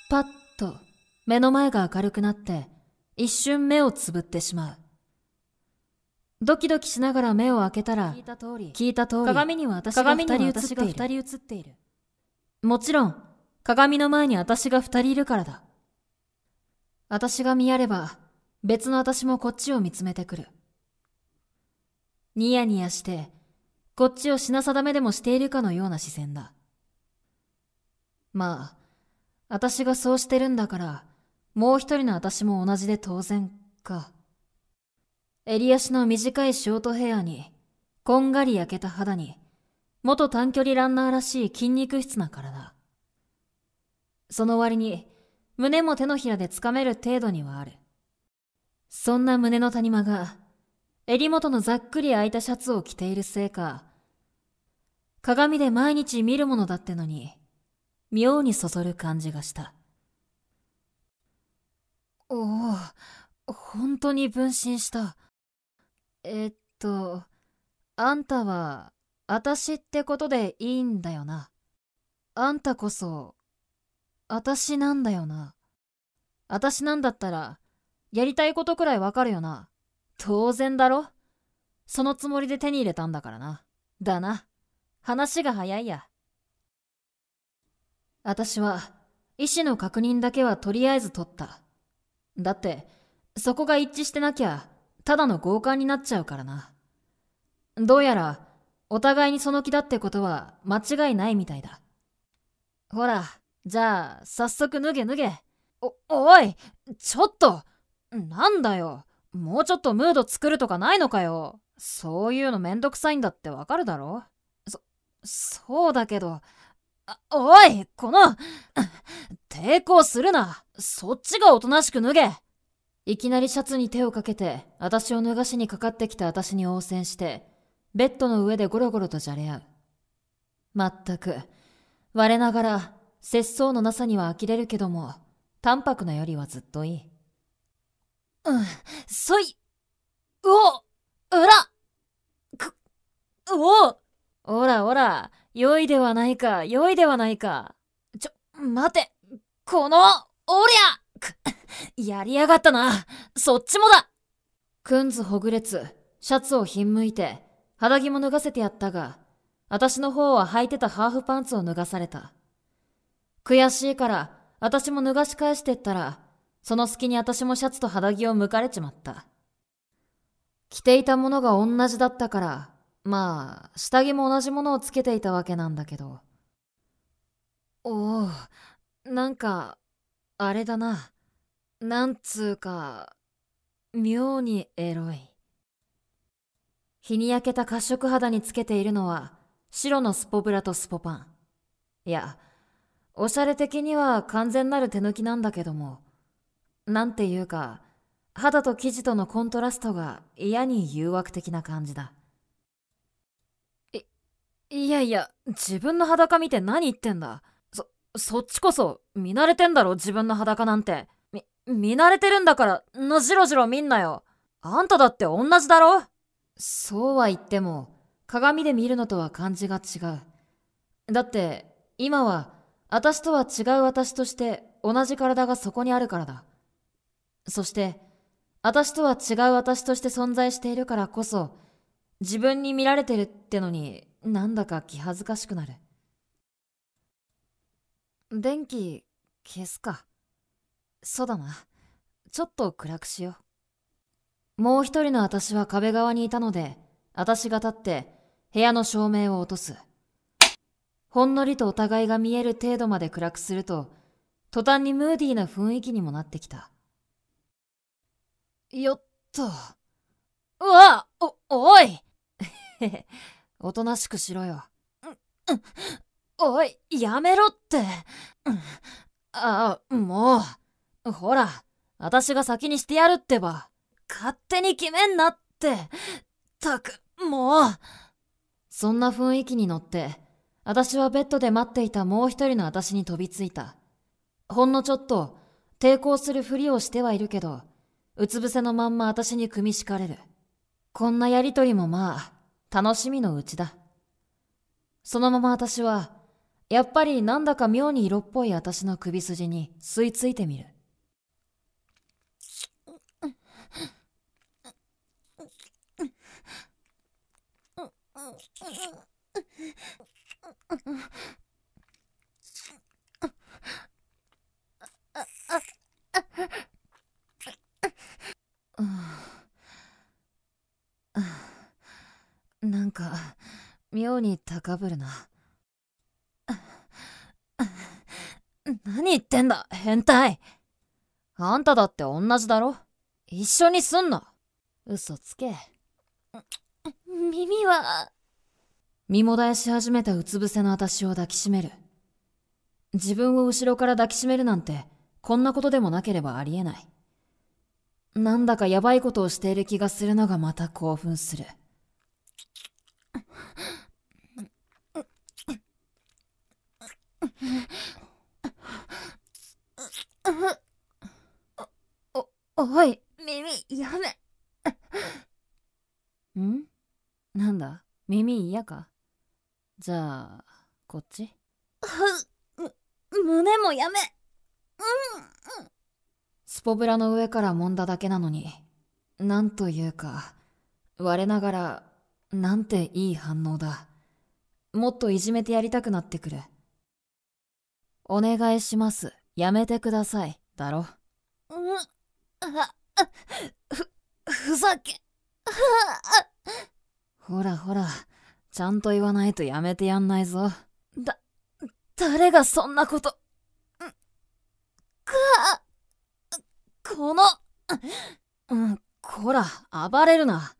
パッと目の前が明るくなって一瞬目をつぶってしまう。ドキドキしながら目を開けたら、聞いた通り鏡には私が二人映っている。もちろん鏡の前に私が二人いるからだ。私が見やれば別の私もこっちを見つめてくる。ニヤニヤしてこっちを品定めでもしているかのような視線だ。まあ私がそうしてるんだからもう一人の私も同じで当然か。襟足の短いショートヘアにこんがり焼けた肌に元短距離ランナーらしい筋肉質な体。その割に胸も手のひらでつかめる程度にはある。そんな胸の谷間が襟元のざっくり開いたシャツを着ているせいか、鏡で毎日見るものだってのに妙にそそる感じがした。おお、本当に分身した。あんたは私ってことでいいんだよな。あんたこそ私なんだよな。私なんだったらやりたいことくらいわかるよな。当然だろ。そのつもりで手に入れたんだからな。だな。話が早いや。私は意思の確認だけはとりあえず取った。だってそこが一致してなきゃただの強姦になっちゃうからな。どうやらお互いにその気だってことは間違いないみたいだ。ほら、じゃあ早速脱げ。おい、ちょっと、なんだよ。もうちょっとムード作るとかないのかよ。そういうのめんどくさいんだってわかるだろ。そうだけど、おい、抵抗するな。そっちがおとなしく脱げ。いきなりシャツに手をかけて私を脱がしにかかってきた私に応戦してベッドの上でゴロゴロとじゃれ合う。まったく我ながら節操のなさには呆れるけども淡白なよりはずっといい。おら、良いではないか。待て、おりゃやりやがったな。そっちもだ。くんずほぐれつ、シャツをひんむいて、肌着も脱がせてやったが、私の方は履いてたハーフパンツを脱がされた。悔しいから、私も脱がし返してったら、その隙に私もシャツと肌着を剥かれちまった。着ていたものが同じだったから、まあ、下着も同じものをつけていたわけなんだけど。おお、なんか、あれだな。なんつうか、妙にエロい。日に焼けた褐色肌につけているのは、白のスポブラとスポパン。いや、おしゃれ的には完全なる手抜きなんだけども、なんていうか、肌と生地とのコントラストが嫌に誘惑的な感じだ。いや、自分の裸見て何言ってんだ。そっちこそ見慣れてんだろ、自分の裸なんて。見慣れてるんだからじろじろ見んなよ。あんただって同じだろ。そうは言っても鏡で見るのとは感じが違う。だって今は私とは違う私として同じ体がそこにあるからだ。そして私とは違う私として存在しているからこそ自分に見られてるってのになんだか気恥ずかしくなる。電気消すか。そうだな。ちょっと暗くしよう。もう一人の私は壁側にいたので、私が立って部屋の照明を落とす。ほんのりとお互いが見える程度まで暗くすると、途端にムーディーな雰囲気にもなってきた。よっと。おいおとなしくしろよ。おい、やめろって。もう。ほら、私が先にしてやるってば。勝手に決めんなって。もう。そんな雰囲気に乗って、私はベッドで待っていたもう一人の私に飛びついた。ほんのちょっと抵抗するふりをしてはいるけど、うつ伏せのまんま私に組み敷かれる。こんなやりとりもまあ、楽しみのうちだ。そのまま私は、 やっぱりなんだか妙に色っぽい私の首筋に吸い付いてみる。なんか妙に高ぶるな。何言ってんだ変態。あんただって同じだろ。一緒にすんな。嘘つけ。 耳は。 身もだえし始めたうつ伏せの私を抱きしめる。自分を後ろから抱きしめるなんてこんなことでもなければありえない。なんだかやばいことをしている気がするのがまた興奮する。おい。 耳やめ。 なんだ耳嫌か。じゃあこっち。 胸もやめ。 スポブラの上から揉んだだけなのに、なんというか我ながらなんていい反応だ。もっといじめてやりたくなってくる。お願いします、やめてくださいだろ。 ふざけ。 ほらほら、ちゃんと言わないとやめてやんないぞ。 誰がそんなこと。この。 こら暴れるな。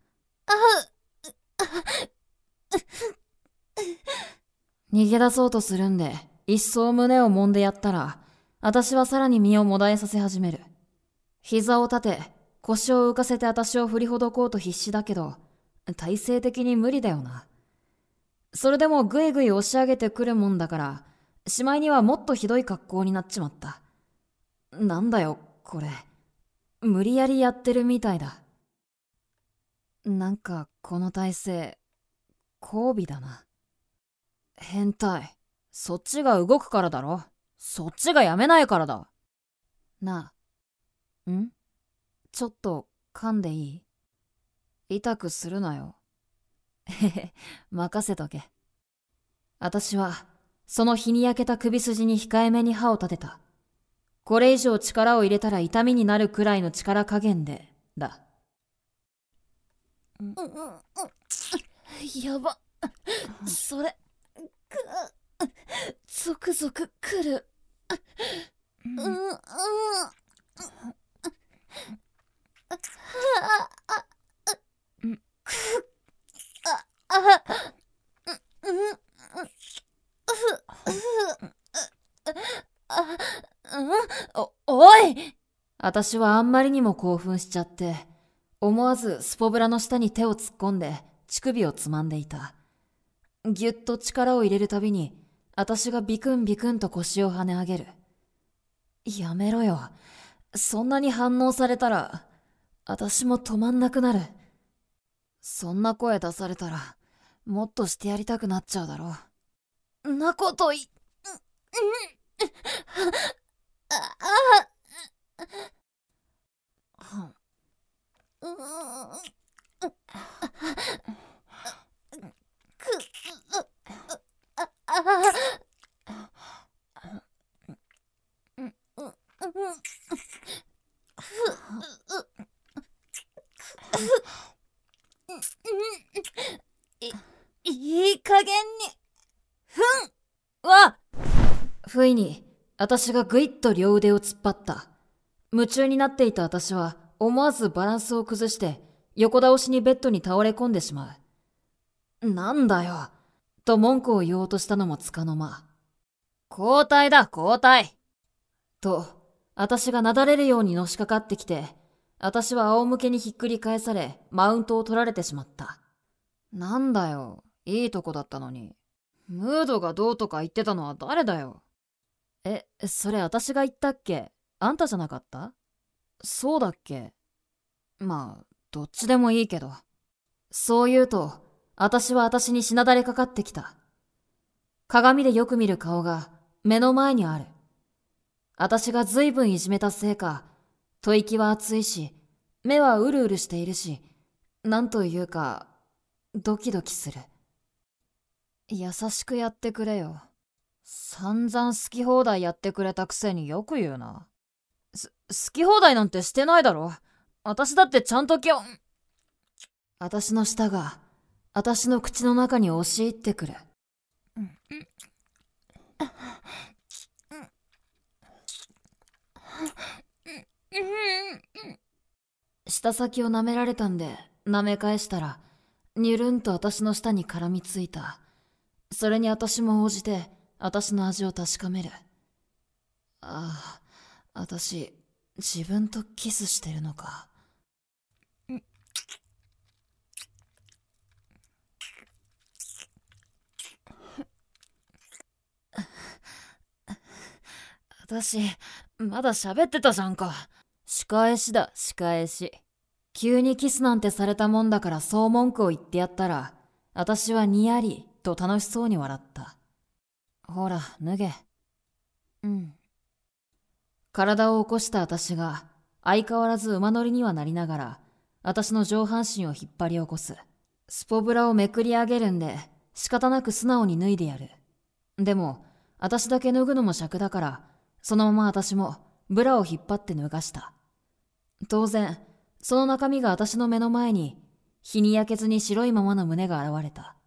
逃げ出そうとするんで一層胸を揉んでやったら、私はさらに身をもだえさせ始める。膝を立て腰を浮かせて私を振りほどこうと必死だけど、体勢的に無理だよな。それでもぐいぐい押し上げてくるもんだから、しまいにはもっとひどい格好になっちまった。なんだよこれ、無理やりやってるみたいだ。なんかこの体勢交尾だな。変態、そっちが動くからだろ。そっちがやめないからだ。なあ、ちょっと噛んでいい？痛くするなよ。へへ、任せとけ。私はその日に焼けた首筋に控えめに歯を立てた。これ以上力を入れたら痛みになるくらいの力加減でだ。 やば。それゾクゾクくる。 おい！私はあんまりにも興奮しちゃって、思わずスポブラの下に手を突っ込んで乳首をつまんでいた。ぎゅっと力を入れるたびに私がビクンビクンと腰を跳ね上げる。やめろよ。そんなに反応されたら私も止まんなくなる。そんな声出されたらもっとしてやりたくなっちゃうだろ。 なことい。いい加減に。 不意に私がぐいっと両腕を突っ張った。夢中になっていた私は思わずバランスを崩して横倒しにベッドに倒れ込んでしまう。なんだよと文句を言おうとしたのもつかの間。交代だ交代と私がなだれるようにのしかかってきて、私は仰向けにひっくり返されマウントを取られてしまった。なんだよ、いいとこだったのに。ムードがどうとか言ってたのは誰だよ。それ私が言ったっけ？あんたじゃなかった？そうだっけ？まあどっちでもいいけど。そう言うと私は私にしなだれかかってきた。 鏡でよく見る顔が目の前にある。私がずいぶんいじめたせいか、吐息は熱いし、目はうるうるしているし、なんというか、ドキドキする。優しくやってくれよ。散々好き放題やってくれたくせによく言うな。好き放題なんてしてないだろ。私だってちゃんと私の舌が、私の口の中に押し入ってくる。舌先を舐められたんで、舐め返したら、にゅるんと私の舌に絡みついた。それに私も応じて、私の味を確かめる。ああ、私、自分とキスしてるのか。私、まだ喋ってたじゃんか。仕返しだ、仕返し。急にキスなんてされたもんだからそう文句を言ってやったら、私はにやりと楽しそうに笑った。ほら、脱げ。体を起こした私が、相変わらず馬乗りにはなりながら、私の上半身を引っ張り起こす。スポブラをめくり上げるんで、仕方なく素直に脱いでやる。でも、私だけ脱ぐのも尺だから、そのまま私もブラを引っ張って脱がした。当然、その中身が私の目の前に、日に焼けずに白いままの胸が現れた。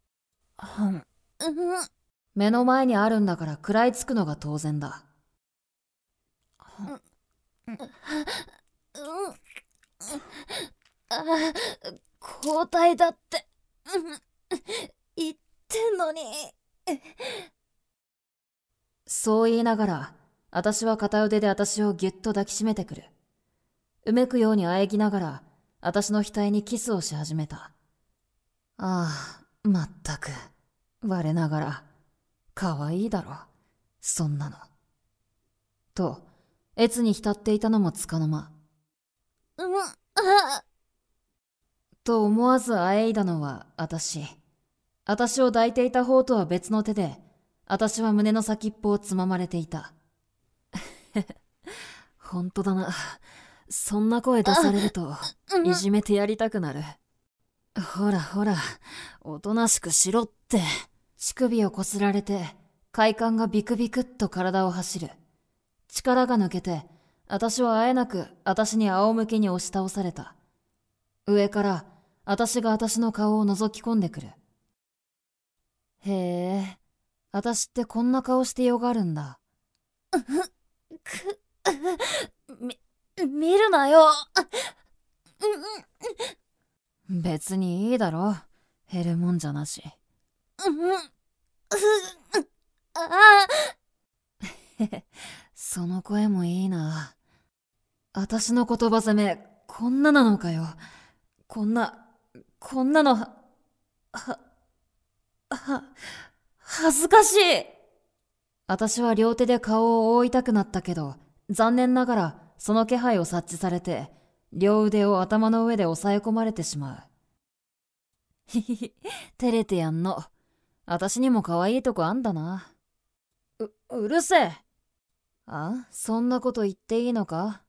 目の前にあるんだから食らいつくのが当然だ。 交代だって言ってんのに。 そう言いながら、私は片腕で私をぎゅっと抱きしめてくる。うめくようにあえぎながら、私の額にキスをし始めた。ああ、まったく、我ながら、かわいいだろ、そんなの。と、悦に浸っていたのもつかの間。と思わずあえいだのは私。私を抱いていた方とは別の手で、私は胸の先っぽをつままれていた。ほんとだな。そんな声出されると、いじめてやりたくなる。ほらほら、おとなしくしろって。乳首をこすられて、快感がビクビクっと体を走る。力が抜けて、私はあえなく私に仰向けに押し倒された。上から、私が私の顔を覗き込んでくる。へえ、私ってこんな顔してよがるんだ。 見るなよ。 別にいいだろ。減るもんじゃなし。その声もいいな。私の言葉攻め、こんななのかよ。こんなの恥ずかしい。私は両手で顔を覆いたくなったけど、残念ながらその気配を察知されて、両腕を頭の上で押さえ込まれてしまう。ひひひ、照れてやんの。私にも可愛いとこあんだな。うるせえ。あ、そんなこと言っていいのか？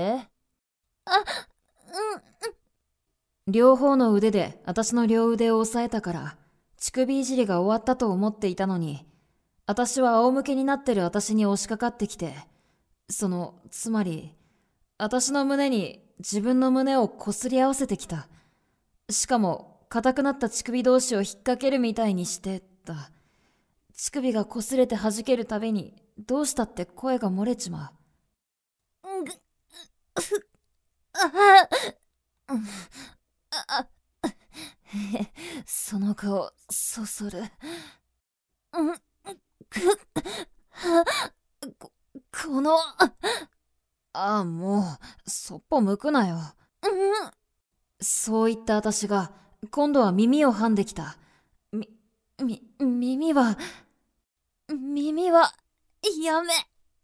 両方の腕で私の両腕を押さえたから、乳首いじりが終わったと思っていたのに、私は仰向けになってる私に押しかかってきて、つまり、私の胸に自分の胸をこすり合わせてきた。しかも、硬くなった乳首同士を引っ掛けるみたいにしてた。乳首が擦れて弾けるたびに、どうしたって声が漏れちまう。その顔、そそる。この、ああ、もう、そっぽ向くなよ。そう言った私が、今度は耳を噛んできた。耳は、 やめ。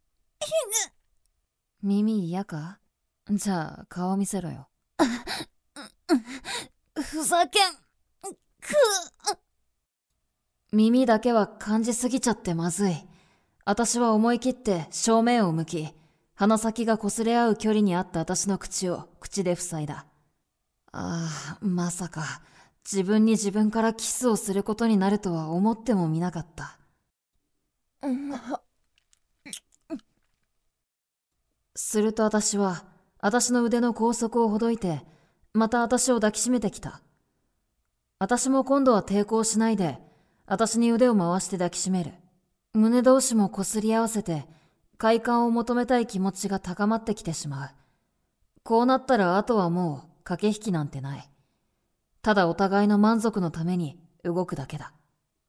耳嫌か？じゃあ、顔見せろよ。 ふざけん。 耳だけは感じすぎちゃってまずい。私は思い切って正面を向き、鼻先が擦れ合う距離にあった私の口を口で塞いだ。まさか自分に自分からキスをすることになるとは思ってもみなかった。すると私は私の腕の拘束をほどいて、また私を抱きしめてきた。私も今度は抵抗しないで、私に腕を回して抱きしめる。胸同士もこすり合わせて、快感を求めたい気持ちが高まってきてしまう。こうなったらあとはもう駆け引きなんてない。ただお互いの満足のために動くだけだ。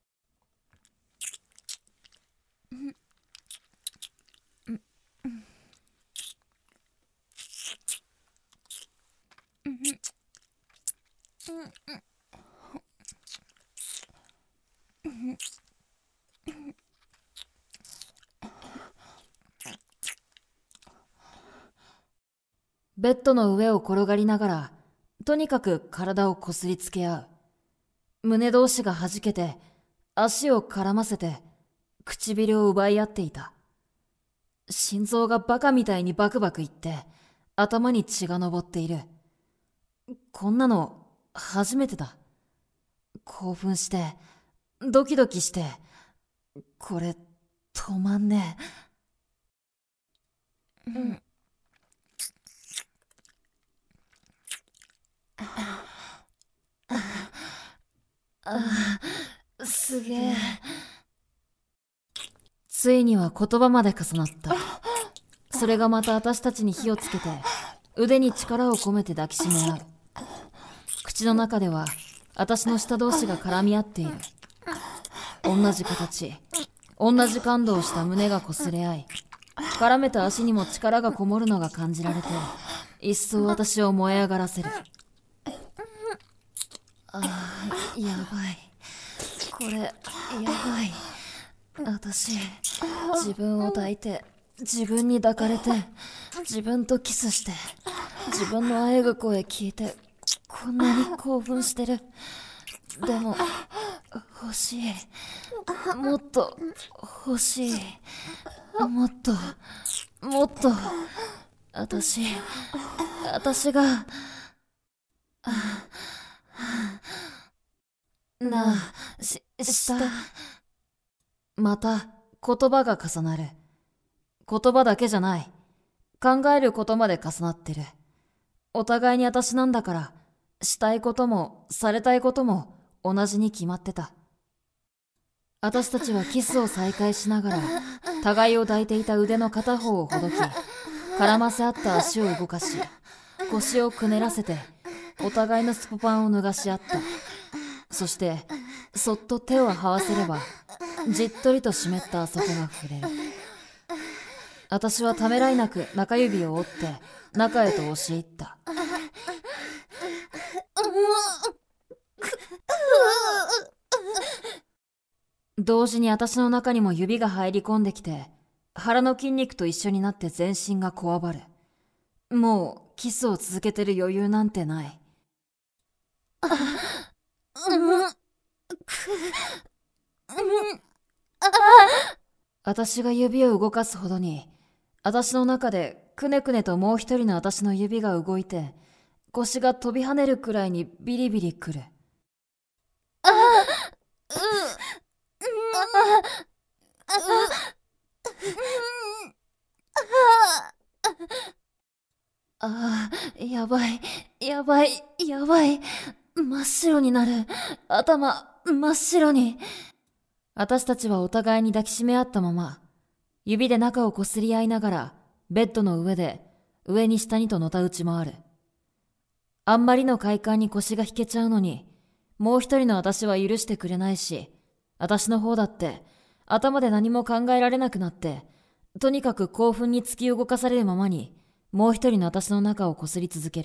ベッドの上を転がりながら、とにかく体をこすりつけ合う。胸同士が弾けて、足を絡ませて、唇を奪い合っていた。心臓がバカみたいにバクバクいって、頭に血が上っている。こんなの初めてだ。興奮して、ドキドキして、これ止まんねえ。すげえ。ついには言葉まで重なった。それがまた私たちに火をつけて、腕に力を込めて抱きしめ合う。口の中では私の舌同士が絡み合っている。同じ形、同じ感動をした胸がこすれ合い、絡めた足にも力がこもるのが感じられて、一層私を燃え上がらせる。やばい。これ、やばい。私、自分を抱いて、自分に抱かれて、自分とキスして、自分のあえぐ声聞いて、こんなに興奮してる。でも、欲しい。もっと、欲しい。もっと、もっと、私が、した。また言葉が重なる。言葉だけじゃない。考えることまで重なってる。お互いに私なんだから、したいこともされたいことも同じに決まってた。私たちはキスを再開しながら、互いを抱いていた腕の片方をほどき、絡ませ合った足を動かし、腰をくねらせて、お互いのスポパンを脱がし合った。そして、そっと手を這わせれば、じっとりと湿ったあそこが触れる。私はためらいなく中指を折って中へと押し入った。同時に私の中にも指が入り込んできて、腹の筋肉と一緒になって全身がこわばる。もうキスを続けてる余裕なんてない。私が指を動かすほどに、私の中でくねくねともう一人の私の指が動いて、腰が飛び跳ねるくらいにビリビリくる。やばい、やばい、やばい。真っ白になる。頭、真っ白に。私たちはお互いに抱きしめ合ったまま、指で中をこすり合いながら、ベッドの上で、上に下にとのたうち回る。あんまりの快感に腰が引けちゃうのに、もう一人の私は許してくれないし、私の方だって、頭で何も考えられなくなって、とにかく興奮に突き動かされるままに、もう一人の私の中をこすり続ける。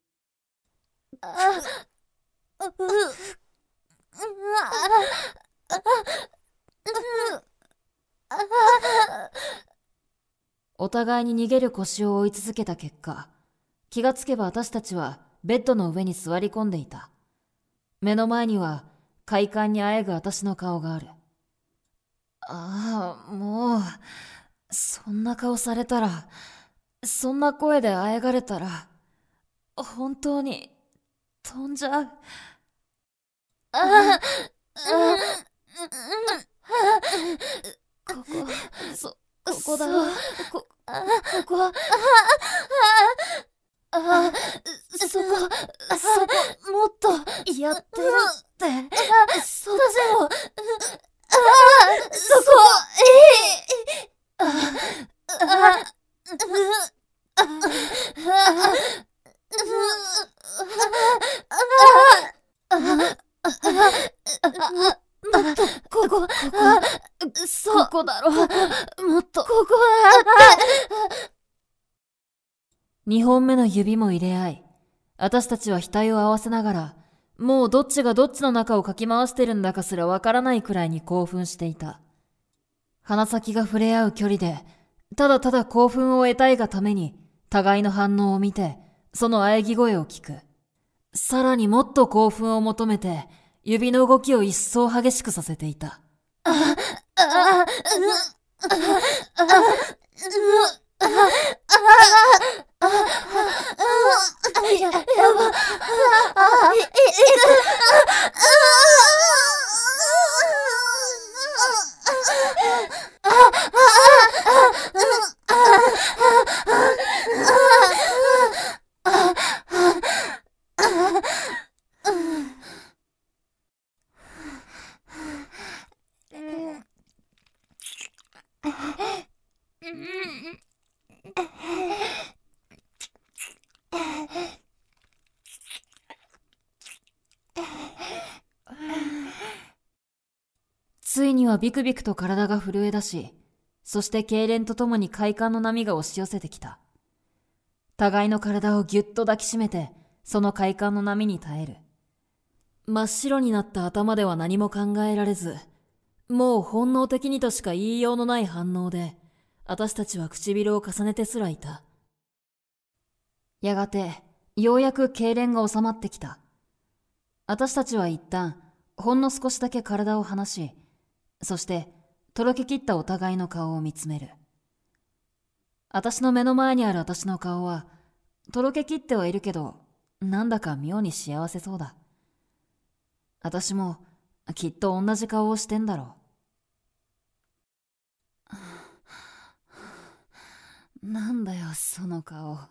お互いに逃げる腰を追い続けた結果、気がつけば私たちはベッドの上に座り込んでいた。目の前には快感にあえぐ私の顔がある。もう、そんな顔されたら、そんな声であえがれたら、本当に飛んじゃう。ここだろ。ここ。もっとやってるって。そっちも。そこ。ここだろ。もっと。ここだ。2本目の指も入れ合い、私たちは額を合わせながら、もうどっちがどっちの中をかき回してるんだかすらわからないくらいに興奮していた。鼻先が触れ合う距離で、ただただ興奮を得たいがために、互いの反応を見て、その喘ぎ声を聞く。さらにもっと興奮を求めて、指の動きを一層激しくさせていた。ついにはビクビクと体が震え出し、そして痙攣とともに快感の波が押し寄せてきた。互いの体をぎゅっと抱きしめて、その快感の波に耐える。真っ白になった頭では何も考えられず、もう本能的にとしか言いようのない反応で、私たちは唇を重ねてすらいた。やがて、ようやく痙攣が収まってきた。私たちは一旦、ほんの少しだけ体を離し、そして、とろけきったお互いの顔を見つめる。私の目の前にある私の顔は、とろけきってはいるけど、なんだか妙に幸せそうだ。私も、きっと同じ顔をしてんだろう。なんだよ、その顔。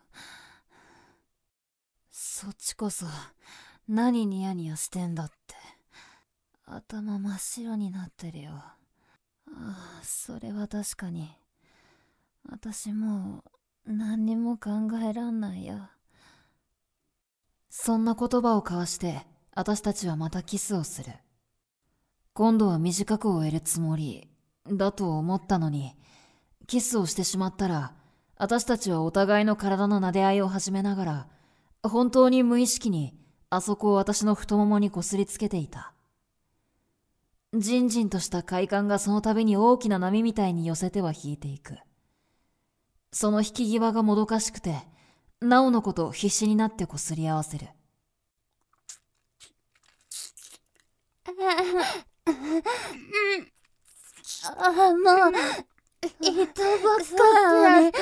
そっちこそ、何ニヤニヤしてんだって。頭真っ白になってるよ。それは確かに。私もう何にも考えらんないや。そんな言葉を交わして私たちはまたキスをする。今度は短く終えるつもりだと思ったのに、キスをしてしまったら私たちはお互いの体の撫で合いを始めながら、本当に無意識にあそこを私の太ももにこすりつけていた。じんじんとした快感がその度に大きな波みたいに寄せては引いていく。その引き際がもどかしくて、なおのこと必死になってこすり合わせる。 もう、痛ばっかり。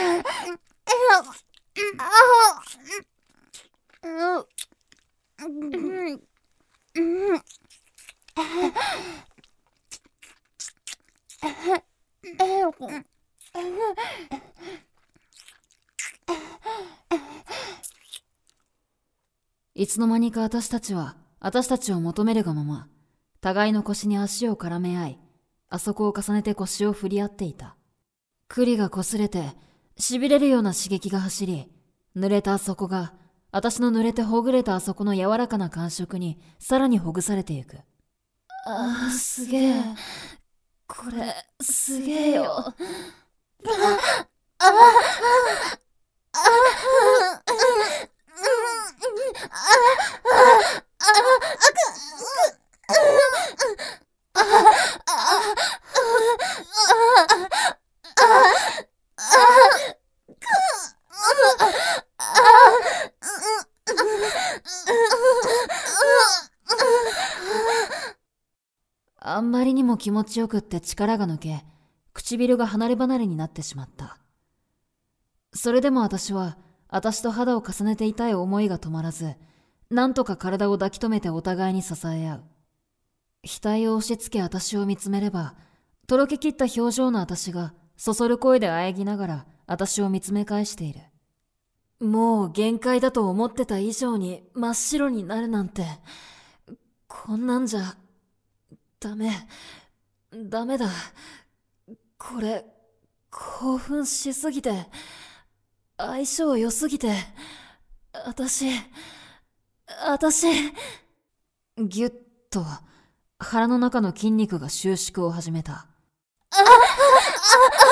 いつの間にか私たちを求めるがまま、互いの腰に足を絡め合い、あそこを重ねて腰を振り合っていた。栗が擦れて、痺れるような刺激が走り、濡れたあそこが、私の濡れてほぐれたあそこの柔らかな感触にさらにほぐされてゆく。すげえ。これ、すげえよ。 も気持ちよくって力が抜け、唇が離れ離れになってしまった。それでも私は、私と肌を重ねていたい思いが止まらず、なんとか体を抱き留めてお互いに支え合う。額を押し付け私を見つめれば、とろけきった表情の私が、そそる声で喘ぎながら私を見つめ返している。もう限界だと思ってた以上に真っ白になるなんて、こんなんじゃ、ダメだ。これ、興奮しすぎて、相性良すぎて、私、ぎゅっと腹の中の筋肉が収縮を始めた。